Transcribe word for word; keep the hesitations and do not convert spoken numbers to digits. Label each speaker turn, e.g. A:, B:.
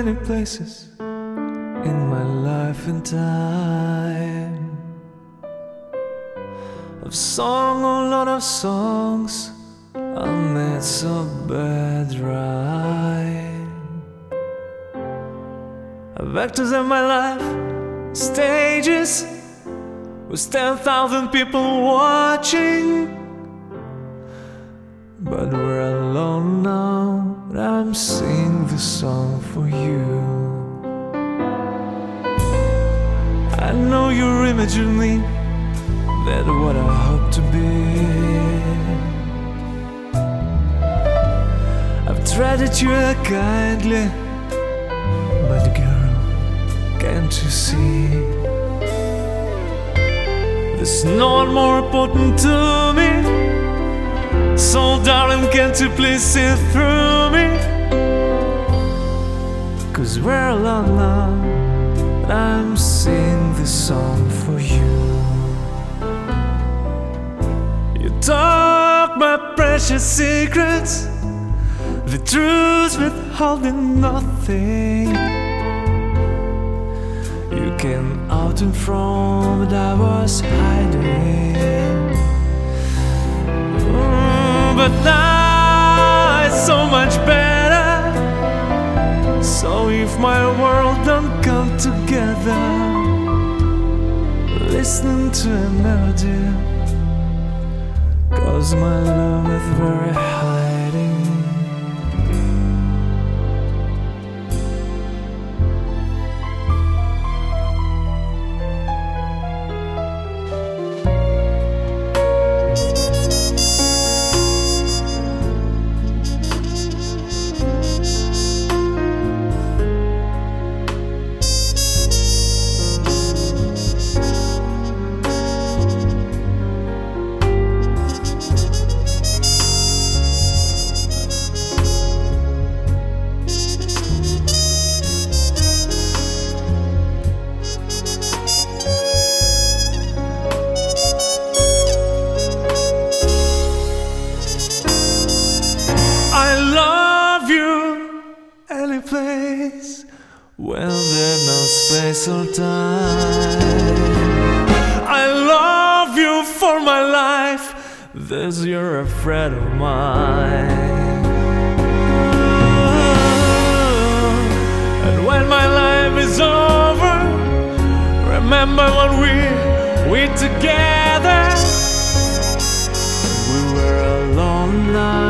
A: many places in my life and time. I've sung a lot of songs I made so bad right. I've acted in my life stages with ten thousand people watching, but we're alone now, and I'm singing this song for you. I know you're imagining me, that's what I hope to be. I've treated you kindly, but girl, can't you see? There's no one more important to me. So darling, can't you please see through me? Cause we're alone now, and I'm singing this song for you. You talk my precious secrets, the truth withholding nothing. You came out in front, but I was hiding. Mm, but now it's so much better. So if my world don't come together, listen to a melody, cause my love is very hiding. Any place when there's no space or time. I love you for my life, this you're a friend of mine. And when my life is over, remember when we we together. We were alone now.